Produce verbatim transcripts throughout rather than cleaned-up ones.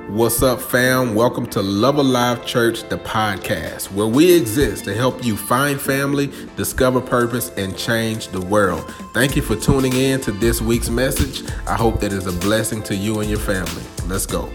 What's up, fam? Welcome to Love Alive Church, the podcast, where we exist to help you find family, discover purpose, and change the world. Thank you for tuning in to this week's message. I hope that is a blessing to you and your family. Let's go.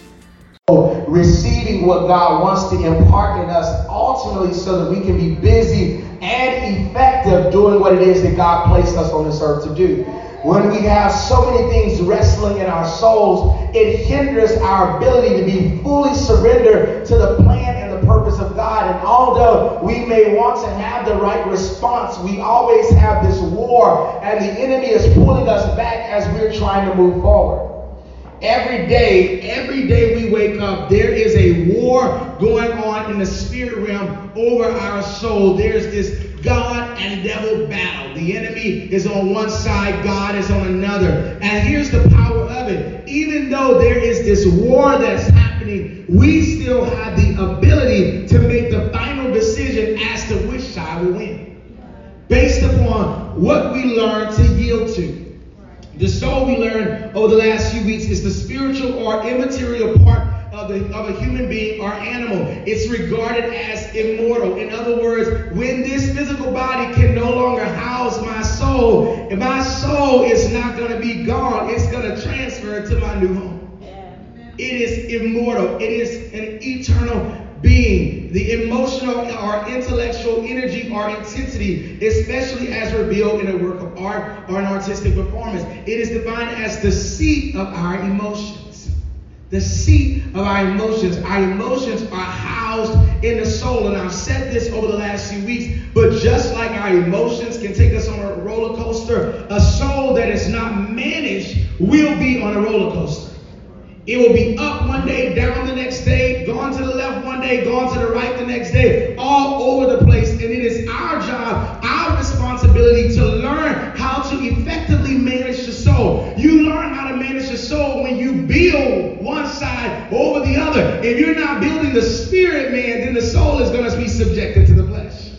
Receiving what God wants to impart in us ultimately so that we can be busy and effective doing what it is that God placed us on this earth to do. When we have so many things wrestling in our souls, it hinders our ability to be fully surrendered to the plan and the purpose of God. And although we may want to have the right response, we always have this war, and the enemy is pulling us back as we're trying to move forward. Every day, every day we wake up, there is a war going on in the spirit realm over our soul. There's this God and devil battle. The enemy is on one side, God is on another. And here's the power of it. Even though there is this war that's happening, we still have the ability to make the final decision as to which side will win, based upon what we learn to yield to. The soul, we learned over the last few weeks, is the spiritual or immaterial part of, the, of a human being or animal. It's regarded as immortal. In other words, when this physical body can no longer house my soul, and my soul is not going to be gone, it's going to transfer to my new home. It is immortal. It is an eternal being. The emotional or intellectual energy or intensity, especially as revealed in a work of art or an artistic performance, it is defined as the seat of our emotions. The seat of our emotions. Our emotions are housed in the soul, and I've said this over the last few weeks, but just like our emotions can take us on a roller coaster, a soul that is not managed will be on a roller coaster. It will be up one day, down the next day, gone to the left one day, gone to the right the next day, all over the place. And it is our job, our responsibility to learn how to effectively manage the soul. You learn how to manage the soul when you build one side over the other. If you're not building the spirit, man, then the soul is going to be subjected to the flesh.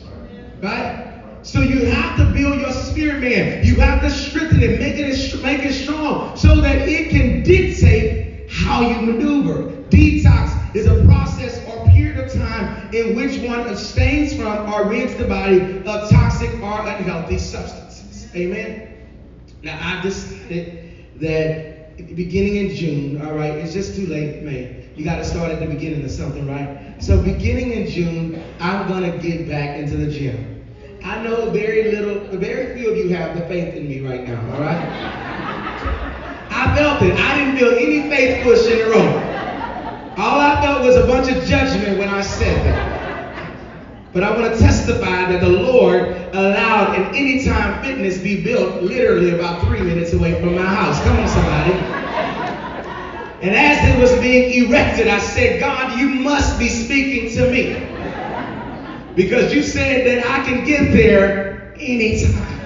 Right? So you have to build your spirit, man. You have to strengthen it, make it, make it strong so that it can dictate how you maneuver. Detox is a process or period of time in which one abstains from or rids the body of toxic or unhealthy substances. Amen. Now, I decided that beginning in June, all right, it's just too late, May. You got to start at the beginning of something, right? So beginning in June, I'm going to get back into the gym. I know very little, very few of you have the faith in me right now, all right? I felt it. I didn't feel any faith push in the room. All I felt was a bunch of judgment when I said that. But I want to testify that the Lord allowed an Anytime Fitness be built literally about three minutes away from my house. Come on, somebody. And as it was being erected, I said, God, you must be speaking to me. Because you said that I can get there anytime.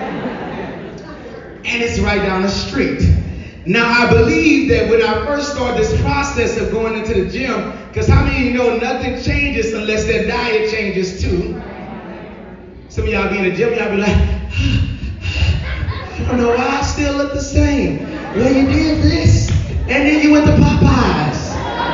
And it's right down the street. Now, I believe that when I first started this process of going into the gym, because how many of you know nothing changes unless their diet changes too? Some of y'all be in the gym, y'all be like, I don't know why I still look the same. Well, you did this, and then you went to Popeyes.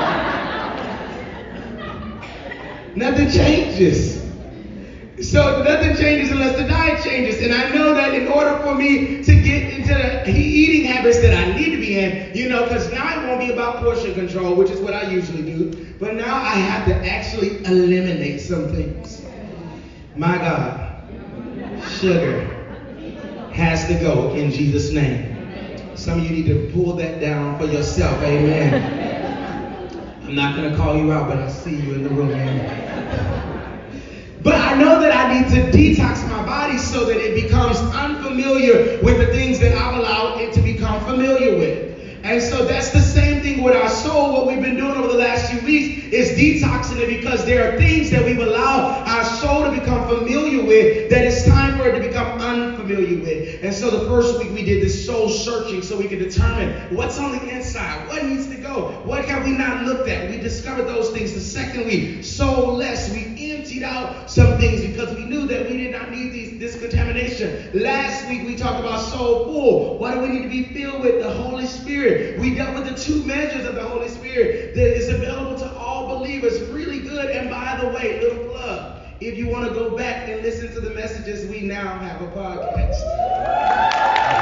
Nothing changes. So nothing changes unless the diet changes. And I know that in order for me to get into the eating habits that I need to be in, you know, because now it won't be about portion control, which is what I usually do. But now I have to actually eliminate some things. My God, sugar has to go in Jesus' name. Some of you need to pull that down for yourself. Amen. I'm not going to call you out, but I see you in the room, man. But I know that I need to detox my body so that it becomes unfamiliar with the things that I've allowed it to become familiar with. And so that's the same thing with our soul. What we've been doing over the last few weeks is detoxing it because there are things that we've allowed our soul to become familiar with that it's time for it to become unfamiliar with. And so the first week we did this soul searching so we could determine what's on the inside, what needs to go, what have we not looked at. We discovered those things. The second week, soul less. We emptied out some things because we knew that we did not need these, this contamination. Last week we talked about soul full. What do we need to be filled with? The Holy Spirit. We dealt with the two measures of the Holy Spirit. Spirit that is available to all believers. Really good. And by the way, little plug, if you want to go back and listen to the messages, we now have a podcast.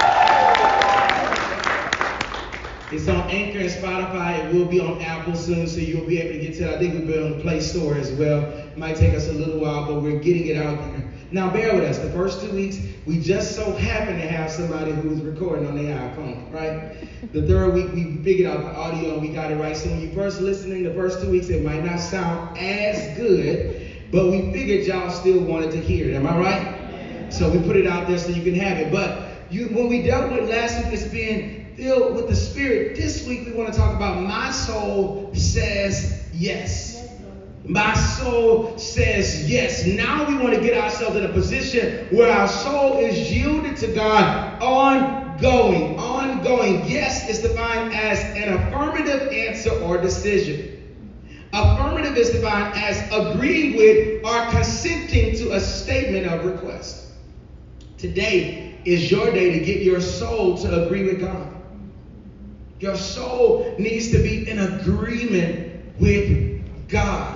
It's on Anchor and Spotify. It will be on Apple soon, so you'll be able to get to it. I think we'll be on the Play Store as well. It might take us a little while, but we're getting it out there. Now, bear with us. The first two weeks, we just so happen to have somebody who was recording on their iPhone, right? The third week, we figured out the audio and we got it right. So when you first listening, the first two weeks, it might not sound as good, but we figured y'all still wanted to hear it. Am I right? So we put it out there so you can have it. But you, when we dealt with last week, it's being filled with the Spirit. This week we want to talk about my soul says yes. My soul says yes. Now we want to get ourselves in a position where our soul is yielded to God ongoing. Ongoing. Yes is defined as an affirmative answer or decision. Affirmative is defined as agreeing with or consenting to a statement of request. Today is your day to get your soul to agree with God. Your soul needs to be in agreement with God.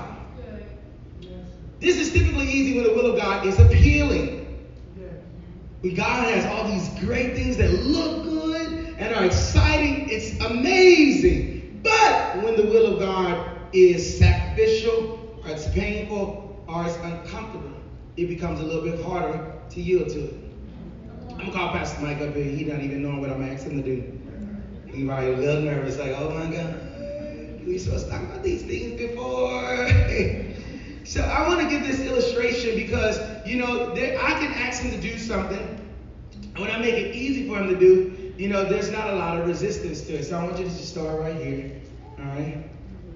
This is typically easy when the will of God is appealing. When God has all these great things that look good and are exciting, it's amazing. But when the will of God is sacrificial, or it's painful, or it's uncomfortable, it becomes a little bit harder to yield to it. I'm going to call Pastor Mike up here. He's not even knowing what I'm asking him to do. He's probably a little nervous, like, oh my God, we supposed to talk about these things before. So I want to give this illustration because, you know, there, I can ask him to do something. And when I make it easy for him to do, you know, there's not a lot of resistance to it. So I want you to just start right here, all right?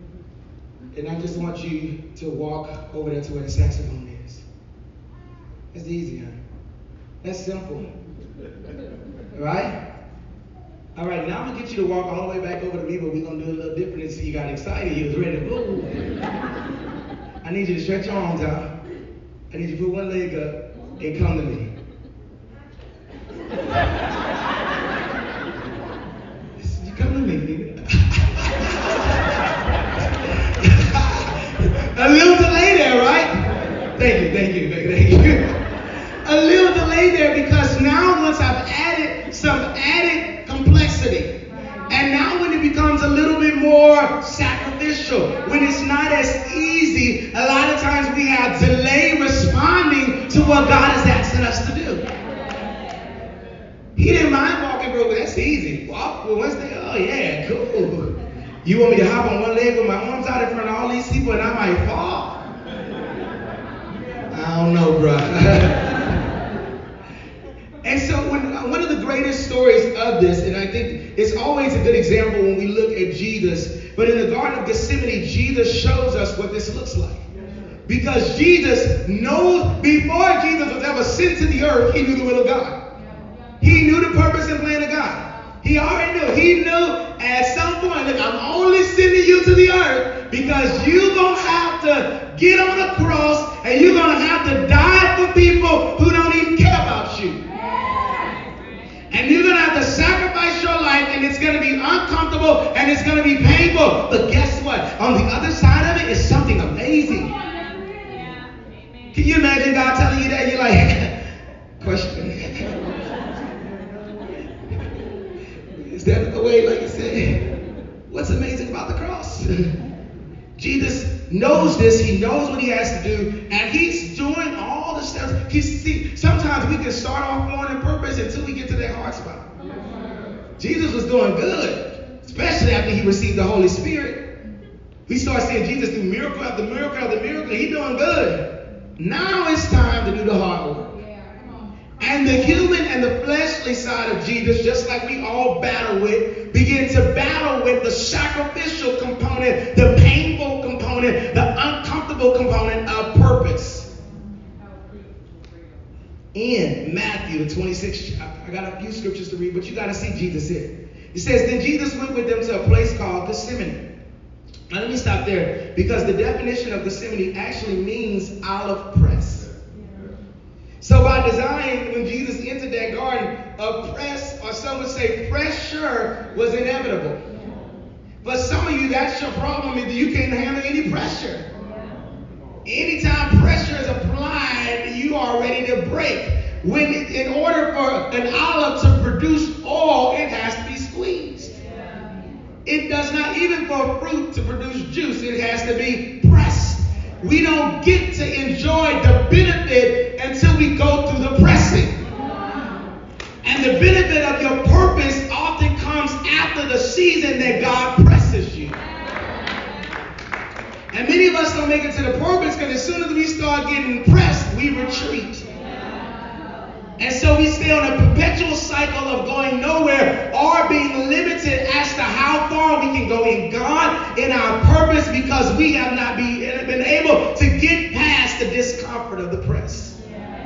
And I just want you to walk over there to where the saxophone is. That's easy, huh? That's simple. Right? All right, now I'm going to get you to walk all the way back over to me, but we're going to do it a little different and see you got excited. You was ready to move. I need you to stretch your arms out. I need you to put one leg up and come to me. You come to me. A little delay there, right? Thank you, thank you, thank you. A little delay there because now once I've added some added complexity, and now when it becomes a little bit more sacrificial, when it's not as easy, a lot of times we have delay responding to what God is asking us to do. He didn't mind walking, bro, but that's easy. Walk for Wednesday, oh yeah, cool. You want me to hop on one leg with my arms out in front of all these people and I might fall? I don't know, bro. And so when, one of the greatest stories of this, and I think it's always a good example when we look at Jesus, but in the Garden of Gethsemane, Jesus shows us what this looks like. Because Jesus knows, before Jesus was ever sent to the earth, he knew the will of God. He knew the purpose and plan of God. He already knew. He knew at some point, look, I'm only sending you to the earth because you're going to have to get on a cross and you're going to have to die for people who don't even care about you. And you're going to have to sacrifice your life, and it's going to be uncomfortable, and it's going to be painful. But guess what? On the other side of it is something amazing. Can you imagine God telling you that? You're like, question. Is that the way, like you said? What's amazing about the cross? Jesus knows this. He knows what he has to do, and he's doing all the steps. He's, see, sometimes we can start off flowing in purpose until we get to that hard spot. Jesus was doing good, especially after he received the Holy Spirit. We start seeing Jesus do miracle after miracle after miracle. He's doing good. Now it's time to do the hard work. And the human and the fleshly side of Jesus, just like we all battle with, begin to battle with the sacrificial component, the painful component, the uncomfortable component of purpose. In Matthew, the twenty-sixth chapter, I got a few scriptures to read, but you got to see Jesus here. It says, then Jesus went with them to a place called Gethsemane. Now let me stop there, because the definition of Gethsemane actually means olive press. So by design, when Jesus entered that garden, a press, or some would say pressure, was inevitable. But some of you, that's your problem, is that you can't handle any pressure. Anytime pressure is applied, you are ready to break. When in order for an olive to produce oil, it has to be squeezed. It does not, even for fruit to produce juice, it has to be pressed. We don't get to enjoy the benefit until we go through the pressing. And the benefit of your purpose often comes after the season that God presses you. And many of us don't make it to the purpose because as soon as we start getting pressed, we retreat. And so we stay on a perpetual cycle of going nowhere or being limited as to how far we can go in God, in our purpose, because we have not be, been able to get past the discomfort of the press.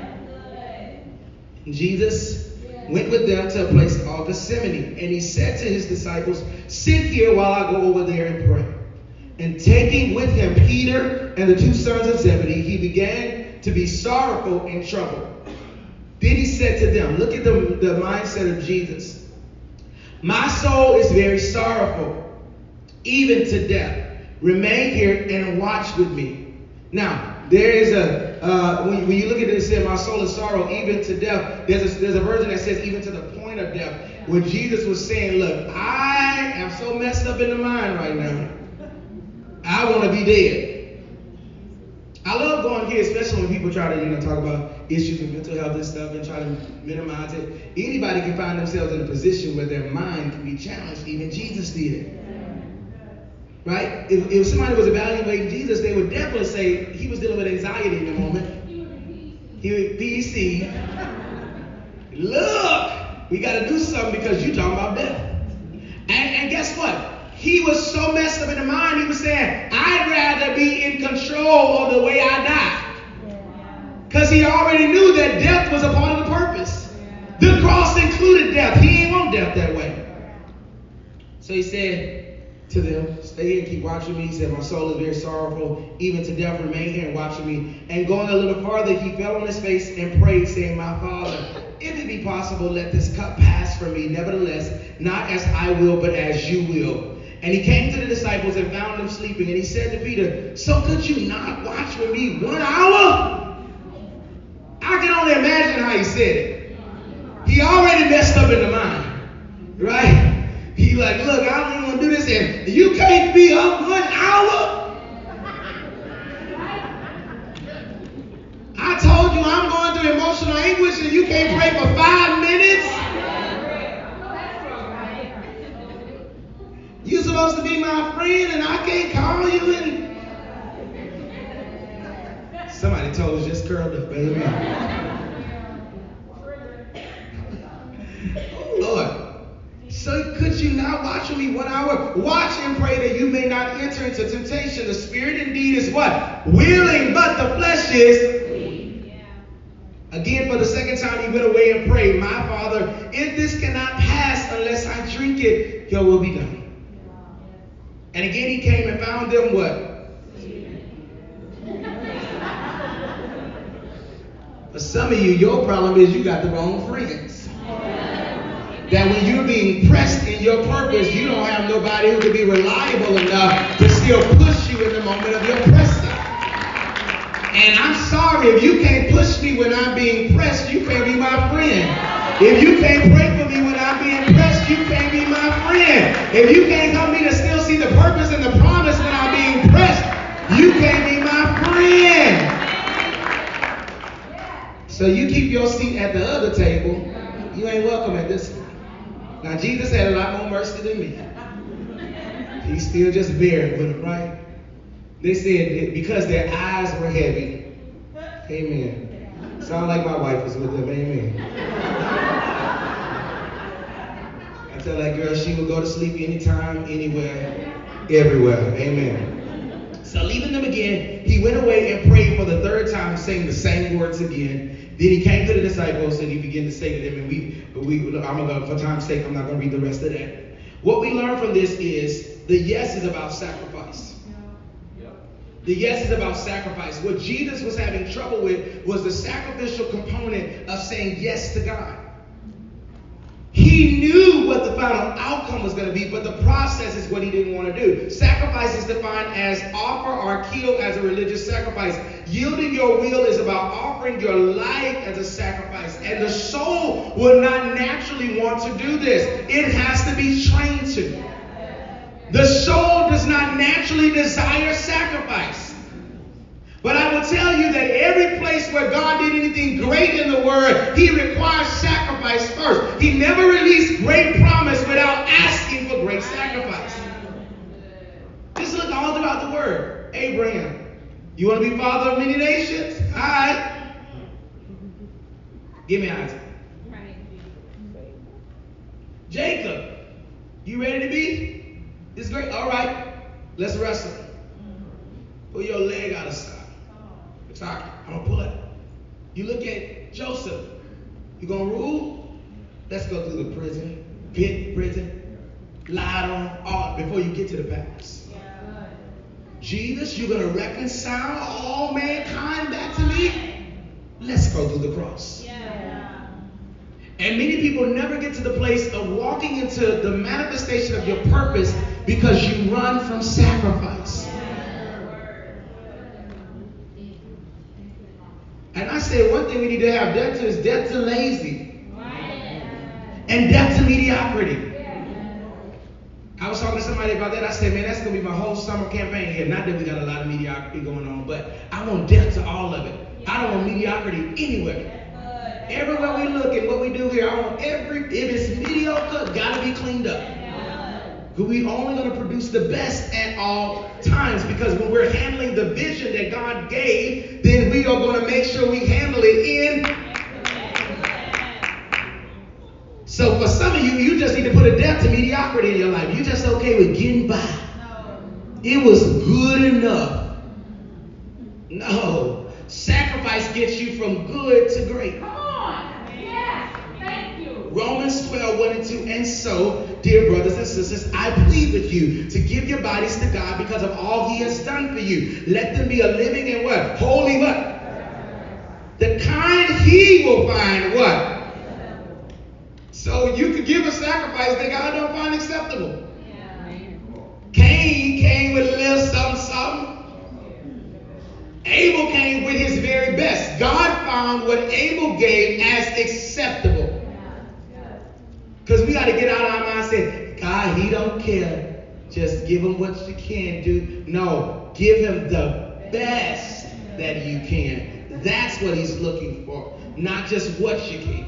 Jesus went with them to a place called Gethsemane, and he said to his disciples, "Sit here while I go over there and pray." And taking with him Peter and the two sons of Zebedee, he began to be sorrowful and troubled. Then he said to them, look at the, the mindset of Jesus. "My soul is very sorrowful, even to death. Remain here and watch with me." Now, there is a, uh, when, when you look at it, it says, "My soul is sorrow, even to death." There's a, there's a version that says, even to the point of death. Where Jesus was saying, look, I am so messed up in the mind right now. I want to be dead. I love going here, especially when people try to, you know, talk about issues with mental health and stuff and try to minimize it. Anybody can find themselves in a position where their mind can be challenged. Even Jesus did it. Right? If, if somebody was evaluating Jesus, they would definitely say he was dealing with anxiety in the moment. He would P C. Look, we got to do something because you're talking about death. And, and guess what? He was so messed up in the mind, he was saying, I'd rather be in control of the way I die. Because he already knew that death was a part of the purpose. The cross included death. He ain't want death that way. So he said to them, "Stay here and keep watching me." He said, "My soul is very sorrowful, even to death. Remain here and watch me." And going a little farther, he fell on his face and prayed, saying, "My Father, if it be possible, let this cup pass from me. Nevertheless, not as I will, but as you will." And he came to the disciples and found them sleeping. And he said to Peter, "So could you not watch with me one hour?" I can only imagine how he said it. He already messed up in the mind, right? He like, look, I don't even want to do this. And you can't be up one hour? I told you I'm going through emotional anguish and you can't pray for five minutes? You're supposed to be my friend and I can't call you and... Somebody toes just curled up, baby. Oh, Lord. "So could you not watch with me one hour? Watch and pray that you may not enter into temptation. The spirit indeed is what? Willing, but the flesh is weak." Again, for the second time, he went away and prayed, "My Father, if this cannot pass unless I drink it, your will be done." And again, he came and found them what? For some of you, your problem is you got the wrong friends. That when you're being pressed in your purpose, you don't have nobody who can be reliable enough to still push you in the moment of your pressing. And I'm sorry, if you can't push me when I'm being pressed, you can't be my friend. If you can't pray for me when I'm being pressed, you can't be my friend. If you can't help me to still see the purpose and the promise when I'm being pressed, you can't be my friend. So you keep your seat at the other table, you ain't welcome at this one. Now, Jesus had a lot more mercy than me. He still just bearing with them, right? They said because their eyes were heavy. Amen. Sound like my wife was with them. Amen. I tell that girl she would go to sleep anytime, anywhere, everywhere. Amen. So leaving them again, he went away and prayed for the third time, saying the same words again. Then he came to the disciples and he began to say to them, and we, we I'm gonna, for time's sake, I'm not going to read the rest of that. What we learn from this is the yes is about sacrifice. The yes is about sacrifice. What Jesus was having trouble with was the sacrificial component of saying yes to God. He knew knew what the final outcome was going to be, but the process is what he didn't want to do. Sacrifice is defined as offer or kill as a religious sacrifice. Yielding your will is about offering your life as a sacrifice. And the soul will not naturally want to do this. It has to be trained to. The soul does not naturally desire sacrifice. But I will tell you that every place where God did anything great in the Word, He requires sacrifice first. He never released great promise without asking for great sacrifice. Just look all throughout the Word. Abraham, you want to be father of many nations? All right. Give me Isaac. Jacob, you ready to be? It's great. All right. Let's wrestle. Pull your leg out of sight. I'm gonna pull it. You look at Joseph. You gonna rule? Let's go through the prison, pit, prison, lied on, all before you get to the palace. Yeah. Jesus, you're gonna reconcile all mankind back to me. Let's go through the cross. Yeah. And many people never get to the place of walking into the manifestation of your purpose because you run from sacrifice. And I said one thing we need to have death to is death to lazy. And death to mediocrity. I was talking to somebody about that. I said, man, that's going to be my whole summer campaign here. Not that we got a lot of mediocrity going on, but I want death to all of it. I don't want mediocrity anywhere. Everywhere we look and what we do here, I want every, if it's mediocre, got to be cleaned up. Because we're only going to produce the best at all times. Because when we're handling the vision that God gave, then we are going to make sure we handle it in. So for some of you, you just need to put a death to mediocrity in your life. You're just okay with getting by. It was good enough. No. Sacrifice gets you from good to great. Come on. Yes. Thank you. Romans twelve, one and two. And so, dear brothers and sisters, I plead with you to give your bodies to God because of all He has done for you. Let them be a living and what? Holy what? The kind He will find what? So you could give a sacrifice that God don't find acceptable. Cain came with a little something, something. Abel came with his very best. God found what Abel gave as acceptable. Because we got to get out of our mindset, God, He don't care. Just give Him what you can do. No, give Him the best that you can. That's what He's looking for, not just what you can.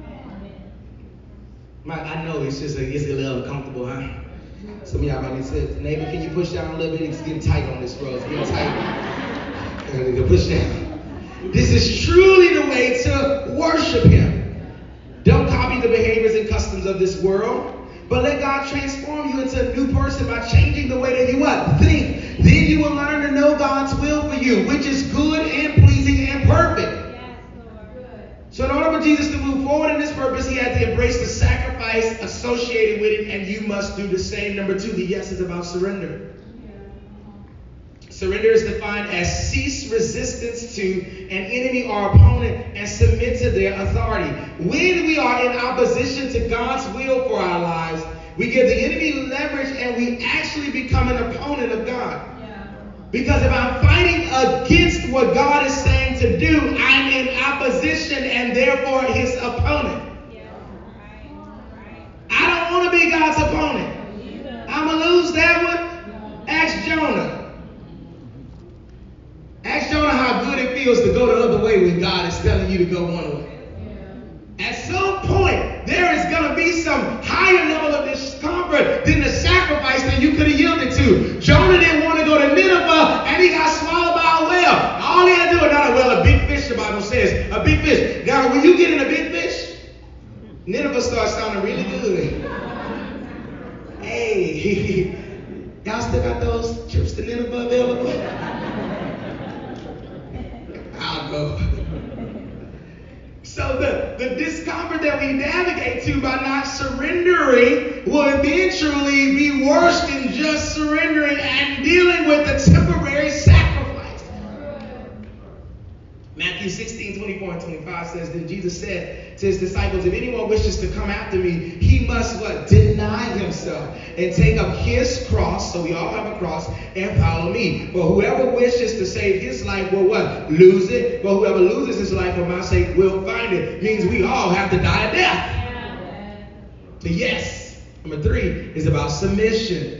My, I know it's just a, it's a little uncomfortable, huh? Some of y'all might say, neighbor, can you push down a little bit? It's getting tight on this road. It's getting tight. I need to push down. This is truly the way to worship Him. Don't copy the behaviors and customs of this world, but let God transform you into a new person by changing the way that you what? Think. Then you will learn to know God's will for you, which is good and pleasing and perfect. So in order for Jesus to move forward in this purpose, He had to embrace the sacrifice associated with it, and you must do the same. Number two, the yes is about surrender. Surrender is defined as cease resistance to an enemy or opponent and submit to their authority. When we are in opposition to God's will for our lives, we give the enemy leverage and we actually become an opponent of God. Because if I'm fighting against what God is saying to do, I'm in opposition and therefore His opponent. I don't want to be God's opponent. I'm going to lose that one. Ask Jonah. Ask Jonah how good it feels to go the other way when God is telling you to go one way. At some point, there is going to be some higher level of discomfort than the sacrifice that you could have yielded to. Jonah didn't want to go to Nineveh, and he got swallowed by a whale. All he had to do was not a whale, a big fish, the Bible says. A big fish. Now, when you get in a big fish, Nineveh starts sounding really good. Hey, y'all still got those trips to Nineveh available? I'll go. So the, the discomfort that we navigate to by not surrendering will eventually be worse than just surrendering and dealing with a temporary sacrifice. Matthew sixteen, twenty-four and twenty-five says, then Jesus said to his disciples, if anyone wishes to come after me, he must what? Deny himself and take up his cross, so we all have a cross, and follow me. For whoever wishes to save his life will what? Lose it. But whoever loses his life for my sake will find it. Means we all have to die a death. The yes. Number three is about submission.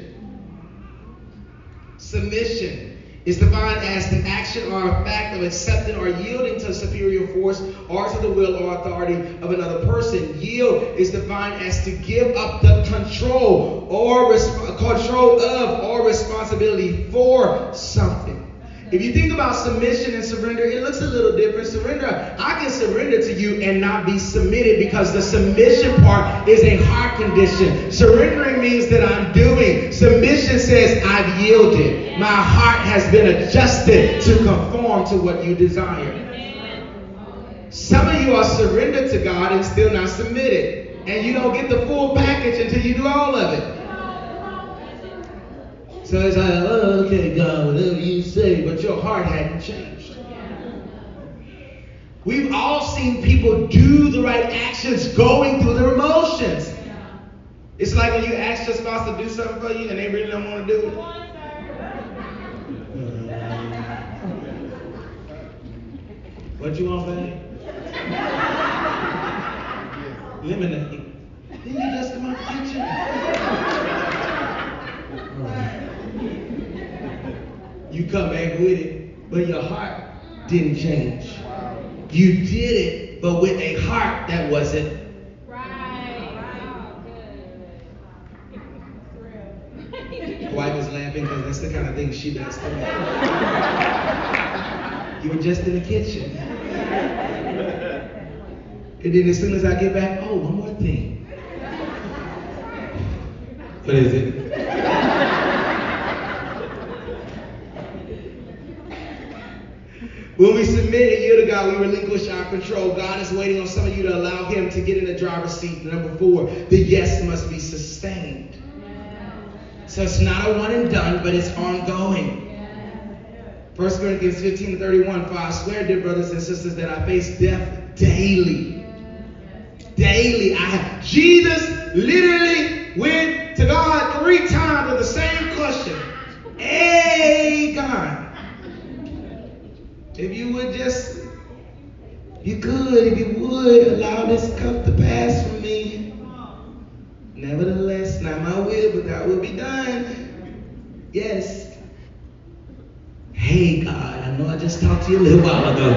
Submission is defined as the action or a fact of accepting or yielding to a superior force or to the will or authority of another person. Yield is defined as to give up the control or resp- control of or responsibility for something. If you think about submission and surrender, it looks a little different. Surrender, I can surrender to you and not be submitted because the submission part is a heart condition. Surrendering means that I'm doing. Submission says I've yielded. My heart has been adjusted to conform to what you desire. Some of you are surrendered to God and still not submitted. And you don't get the full package until you do all of it. So it's like, oh, okay, God, whatever you say, but your heart hadn't changed. We've all seen people do the right actions going through their emotions. It's like when you ask your spouse to do something for you and they really don't want to do it. What you want, babe? Lemonade. Then you just come out the kitchen. You come back with it, but your heart didn't change. You did it, but with a heart that wasn't. Right. The wife was laughing because that's the kind of thing she does to me. You were just in the kitchen. And then as soon as I get back, oh, one more thing. What is it? When we submit and yield to God, we relinquish our control. God is waiting on some of you to allow him to get in the driver's seat. Number four, the yes must be sustained. So it's not a one and done, but it's ongoing. First Corinthians fifteen and thirty-one, for I swear, dear brothers and sisters, that I face death daily. Daily. I have. Jesus literally went to God three times with the same question. Hey, God. If you would just, you could, if you would, allow this cup to pass from me. Nevertheless, not my will, but thy will be done. Yes. Hey, God, I know I just talked to you a little while ago.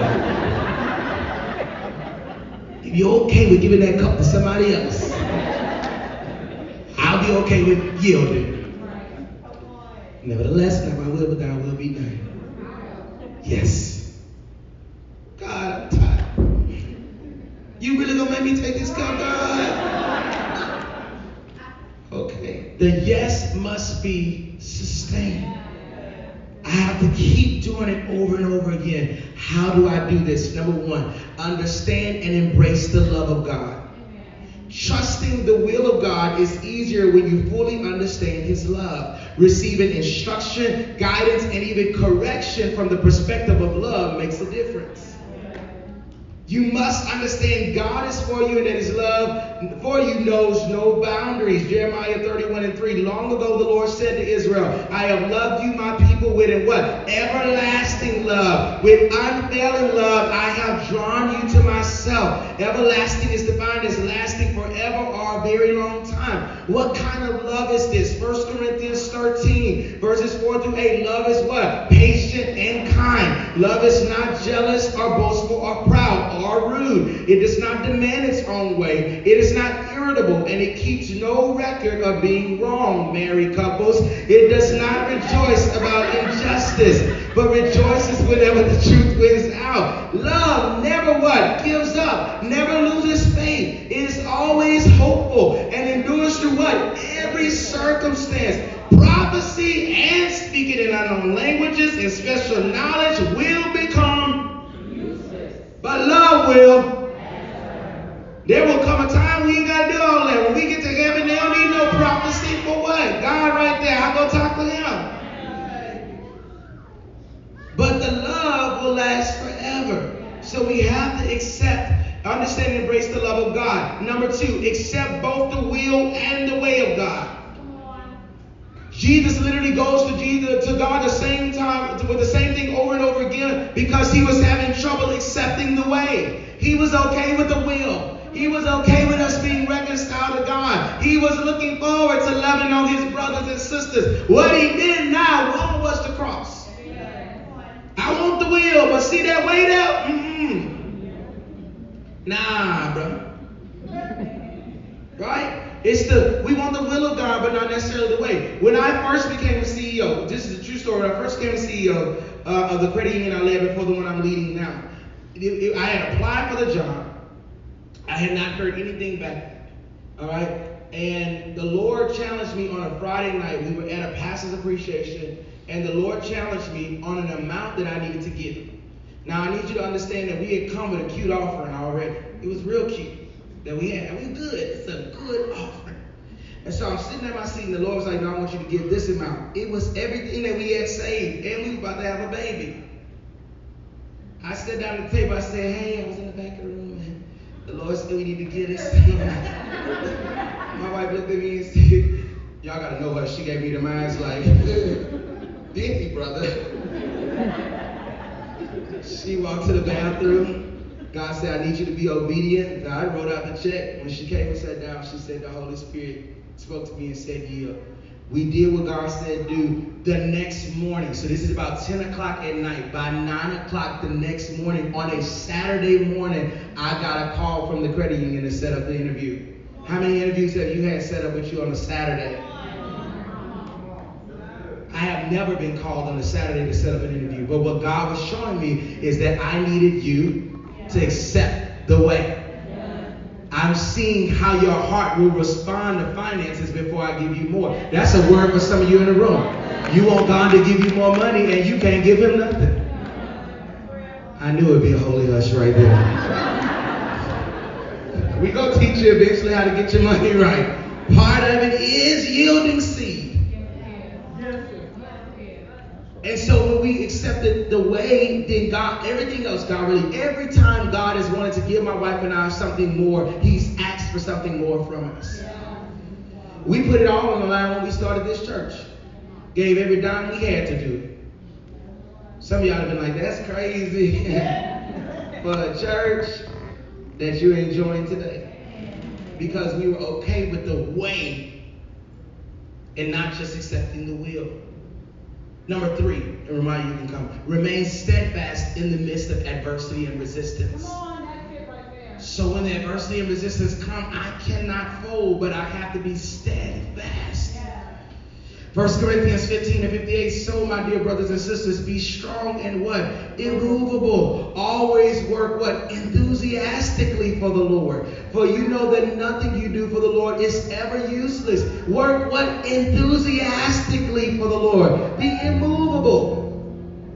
If you're okay with giving that cup to somebody else, I'll be okay with yielding. Nevertheless, not my will, but thy will be done. Yes. God, I'm tired. You really gonna make me take this cup, God? Okay. The yes must be sustained. I have to keep doing it over and over again. How do I do this? Number one, understand and embrace the love of God. Trusting the will of God is easier when you fully understand his love. Receiving instruction, guidance, and even correction from the perspective of love makes a difference. You must understand God is for you and that his love for you knows no boundaries. Jeremiah thirty-one and three. Long ago the Lord said to Israel, I have loved you, my people, with a what? Everlasting love. With unfailing love, I have drawn you to myself. Everlasting is defined as lasting forever or a very long time. What kind of love is this? First Corinthians thirteen, verses four through eight. Love is what? Patient and kind. Love is not jealous or boastful or proud or rude. It does not demand its own way. It is not irritable, and it keeps no record of being wrong, married couples. It does not rejoice about injustice, but rejoices whenever the truth wins out. Love never what? Gives up, never loses faith. It is always hopeful and endures through what? Every circumstance. Prophecy and speaking in unknown languages and special knowledge will become useless. But love will. There will come a time we ain't got to do all that. When we get to heaven, they don't need no prophecy for what? God right there. I'll go talk to him. But the love will last forever. So we have to Understand and embrace the love of God. Number two, accept both the will and the way of God. Jesus literally goes to Jesus to God the same time with the same thing over and over again because he was having trouble accepting the way. He was okay with the will. He was okay with us being reconciled to God. He was looking forward to loving on his brothers and sisters. What he did now want was the cross. I want the will, but see that way there? Mm-mm. Nah, bro. Right? It's the, we want the will of God, but not necessarily the way. When I first became a C E O, this is a true story. When I first became a C E O uh, of the credit union I led before the one I'm leading now, it, it, I had applied for the job. I had not heard anything back. All right? And the Lord challenged me on a Friday night. We were at a pastor's appreciation, and the Lord challenged me on an amount that I needed to give. Now, I need you to understand that we had come with a cute offering already. It was real cute that we had. It was good. It's a good offering. And so I'm sitting at my seat, and the Lord was like, no, I want you to give this amount. It was everything that we had saved, and we were about to have a baby. I sat down at the table. I said, hey, I was in the back of the room, and the Lord said we need to give this. My wife looked at me and said, y'all got to know her. She gave me the minds like, busy, brother. She walked to the bathroom. God said, I need you to be obedient. God wrote out the check. When she came and sat down, she said, the Holy Spirit spoke to me and said, yeah. We did what God said do the next morning. So this is about ten o'clock at night. By nine o'clock the next morning, on a Saturday morning, I got a call from the credit union to set up the interview. How many interviews have you had set up with you on a Saturday? I have never been called on a Saturday to set up an interview. But what God was showing me is that I needed you to accept the way. I'm seeing how your heart will respond to finances before I give you more. That's a word for some of you in the room. You want God to give you more money and you can't give him nothing. I knew it'd be a holy hush right there. We're going to teach you eventually how to get your money right. Part of it is yielding seed. And so when we accepted the way, then God, everything else, God really, every time God has wanted to give my wife and I something more, he's asked for something more from us. We put it all on the line when we started this church. Gave every dime we had to do it. Some of y'all have been like, that's crazy. For a church that you're enjoying today. Because we were okay with the way and not just accepting the will. Number three, and remind you, you can come. Remain steadfast in the midst of adversity and resistance. Come on, that's it right there. So when the adversity and resistance come, I cannot fold, but I have to be steadfast. Yeah. First Corinthians fifteen and fifty-eight. So, my dear brothers and sisters, be strong and what? Immovable. Always work what? Enthusiastically for the Lord. For you know that nothing you do for the Lord is ever useless. Work what? Enthusiastically for the Lord. Be immovable.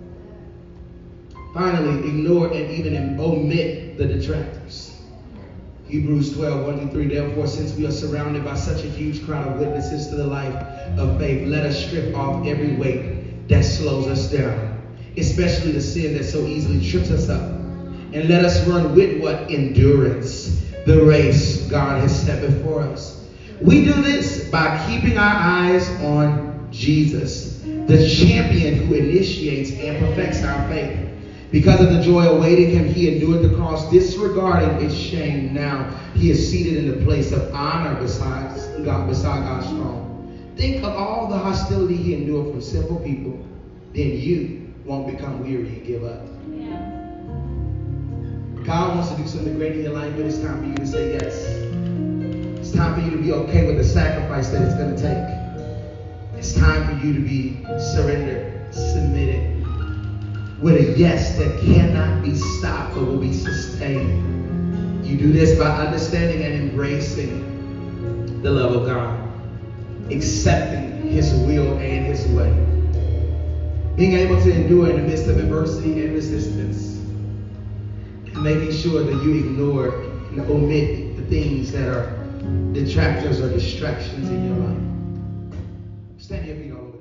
Finally, ignore and even omit the detractors. Hebrews twelve, one through three. Therefore, since we are surrounded by such a huge crowd of witnesses to the life of faith, let us strip off every weight that slows us down, especially the sin that so easily trips us up. And let us run with what? Endurance, the race God has set before us. We do this by keeping our eyes on Jesus, the champion who initiates and perfects our faith. Because of the joy awaiting him, he endured the cross, disregarding its shame. Now he is seated in the place of honor beside God, beside God's throne. Think of all the hostility he endured from simple people. Then you won't become weary and give up. Yeah. God wants to do something great in your life, but it's time for you to say yes. It's time for you to be okay with the sacrifice that it's going to take. It's time for you to be surrendered, submitted, with a yes that cannot be stopped but will be sustained. You do this by understanding and embracing the love of God, accepting his will and his way, being able to endure in the midst of adversity and resistance, and making sure that you ignore and omit the things that are detractors or distractions in your life. Stand your feet all over.